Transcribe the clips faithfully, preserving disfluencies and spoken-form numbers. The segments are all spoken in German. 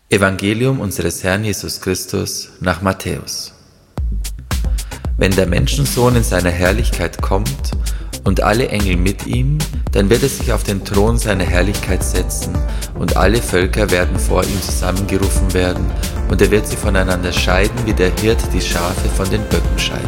Evangelium unseres Herrn Jesus Christus nach Matthäus. Wenn der Menschensohn in seiner Herrlichkeit kommt und alle Engel mit ihm, dann wird er sich auf den Thron seiner Herrlichkeit setzen und alle Völker werden vor ihm zusammengerufen werden und er wird sie voneinander scheiden, wie der Hirt die Schafe von den Böcken scheidet.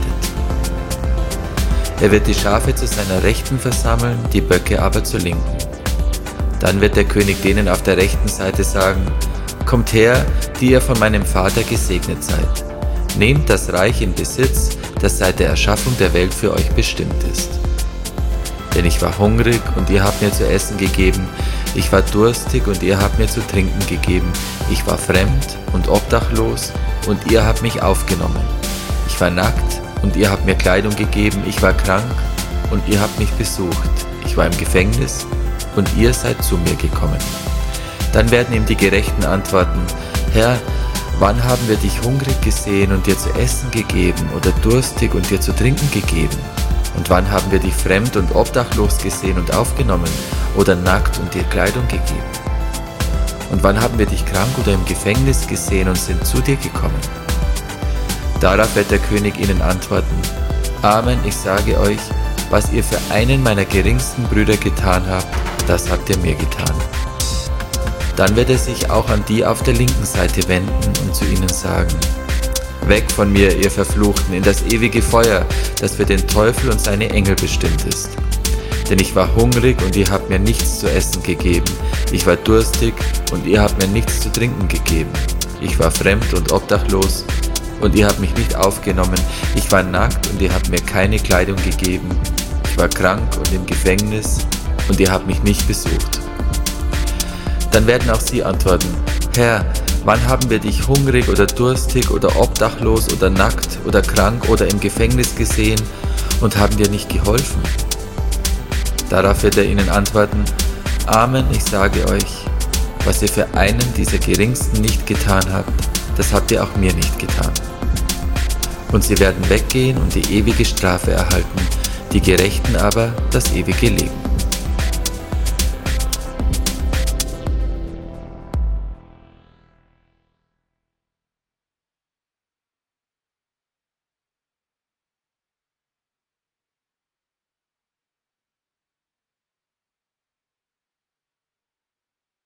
Er wird die Schafe zu seiner Rechten versammeln, die Böcke aber zur Linken. Dann wird der König denen auf der rechten Seite sagen: Kommt her, die ihr von meinem Vater gesegnet seid. Nehmt das Reich in Besitz, das seit der Erschaffung der Welt für euch bestimmt ist. Denn ich war hungrig und ihr habt mir zu essen gegeben, ich war durstig und ihr habt mir zu trinken gegeben, ich war fremd und obdachlos und ihr habt mich aufgenommen. Ich war nackt und ihr habt mir Kleidung gegeben, ich war krank und ihr habt mich besucht, ich war im Gefängnis und ihr seid zu mir gekommen. Dann werden ihm die Gerechten antworten: Herr, wann haben wir dich hungrig gesehen und dir zu essen gegeben oder durstig und dir zu trinken gegeben? Und wann haben wir dich fremd und obdachlos gesehen und aufgenommen oder nackt und dir Kleidung gegeben? Und wann haben wir dich krank oder im Gefängnis gesehen und sind zu dir gekommen? Darauf wird der König ihnen antworten: Amen, ich sage euch, was ihr für einen meiner geringsten Brüder getan habt, das habt ihr mir getan. Dann wird er sich auch an die auf der linken Seite wenden und zu ihnen sagen: Weg von mir, ihr Verfluchten, in das ewige Feuer, das für den Teufel und seine Engel bestimmt ist. Denn ich war hungrig und ihr habt mir nichts zu essen gegeben. Ich war durstig und ihr habt mir nichts zu trinken gegeben. Ich war fremd und obdachlos und ihr habt mich nicht aufgenommen. Ich war nackt und ihr habt mir keine Kleidung gegeben. Ich war krank und im Gefängnis und ihr habt mich nicht besucht. Dann werden auch sie antworten: Herr, wann haben wir dich hungrig oder durstig oder obdachlos oder nackt oder krank oder im Gefängnis gesehen und haben dir nicht geholfen? Darauf wird er ihnen antworten: Amen, ich sage euch, was ihr für einen dieser Geringsten nicht getan habt, das habt ihr auch mir nicht getan. Und sie werden weggehen und die ewige Strafe erhalten, die Gerechten aber das ewige Leben.